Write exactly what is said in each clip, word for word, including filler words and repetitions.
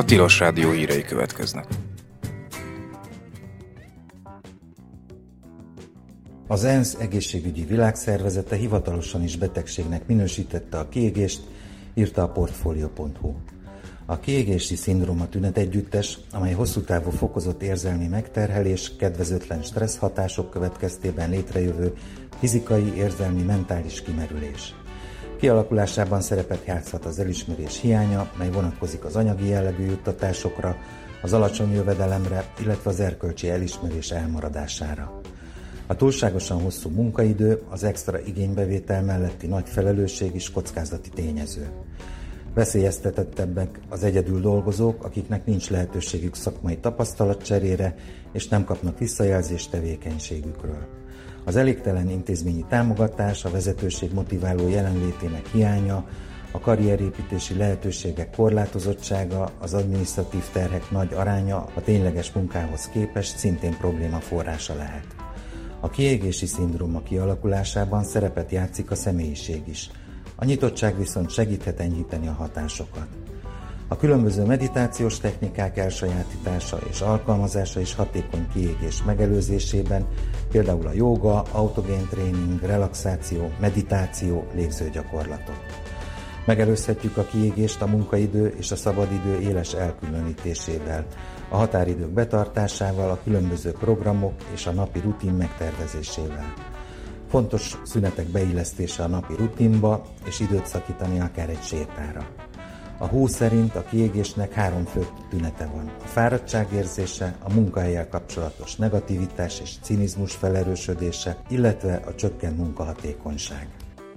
Tilos Rádió hírei következnek. Az ENSZ egészségügyi világszervezete hivatalosan is betegségnek minősítette a kiégést, írta a portfolio pont hu. A kiégési szindróma tünetegyüttes, amely hosszú távú fokozott érzelmi megterhelés, kedvezőtlen stressz hatások következtében létrejövő fizikai, érzelmi, mentális kimerülés. Kialakulásában szerepet játszhat az elismerés hiánya, mely vonatkozik az anyagi jellegű juttatásokra, az alacsony jövedelemre, illetve az erkölcsi elismerés elmaradására. A túlságosan hosszú munkaidő, az extra igénybevétel melletti nagy felelősség is kockázati tényező. Veszélyeztetettebbek az egyedül dolgozók, akiknek nincs lehetőségük szakmai tapasztalatcserére, és nem kapnak visszajelzést tevékenységükről. Az elégtelen intézményi támogatás, a vezetőség motiváló jelenlétének hiánya, a karrierépítési lehetőségek korlátozottsága, az adminisztratív terhek nagy aránya a tényleges munkához képest szintén probléma forrása lehet. A kiégési szindróma kialakulásában szerepet játszik a személyiség is. A nyitottság viszont segíthet enyhíteni a hatásokat. A különböző meditációs technikák elsajátítása és alkalmazása is hatékony kiégés megelőzésében, például a jóga, autogén tréning, relaxáció, meditáció, légzőgyakorlatok. Megelőzhetjük a kiégést a munkaidő és a szabadidő éles elkülönítésével, a határidők betartásával, a különböző programok és a napi rutin megtervezésével. Fontos szünetek beillesztése a napi rutinba, és időt szakítani akár egy sétára. A hú szerint a kiégésnek három fő tünete van. A fáradtságérzése, a munkahellyel kapcsolatos negativitás és cinizmus felerősödése, illetve a csökkent munkahatékonyság.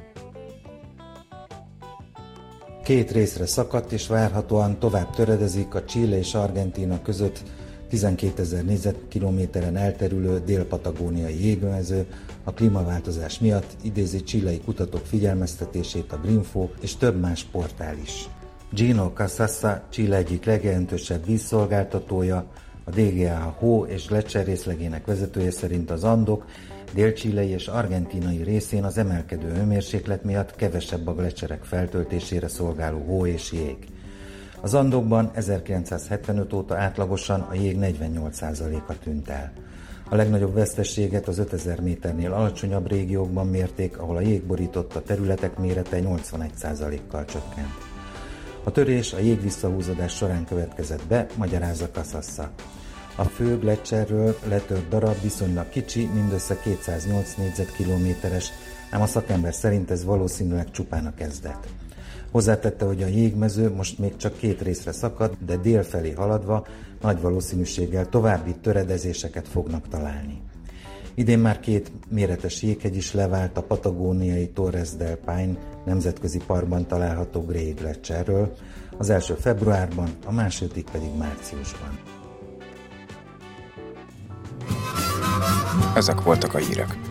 Két részre szakadt és várhatóan tovább töredezik a Chile és Argentína között tizenkétezer négyzetkilométeren elterülő dél-patagóniai jégmező a klímaváltozás miatt, idézi chilei kutatók figyelmeztetését a Greenfo és több más portál is. Gino Casassa, Chile egyik legjelentősebb vízszolgáltatója, a dé gé á hó és gletszer részlegének vezetője szerint az Andok dél-chilei és argentínai részén az emelkedő hőmérséklet miatt kevesebb a gletszerek feltöltésére szolgáló hó és jég. Az Andokban ezerkilencszázhetvenöt óta átlagosan a jég negyvennyolc százaléka tűnt el. A legnagyobb veszteséget az ötezer méternél alacsonyabb régiókban mérték, ahol a jég borította területek mérete nyolcvanegy százalékkal csökkent. A törés a jég visszahúzódás során következett be, magyarázza Casassa. A fő gletszerről letört darab viszonylag kicsi, mindössze kétszáznyolc négyzetkilométeres, ám a szakember szerint ez valószínűleg csupán a kezdet. Hozzátette, hogy a jégmező most még csak két részre szakad, de dél felé haladva nagy valószínűséggel további töredezéseket fognak találni. Idén már két méretes jéghegy is levált a patagóniai Torres del Paine nemzetközi parkban található Grey gletszerről, az első februárban, a második pedig márciusban. Ezek voltak a hírek.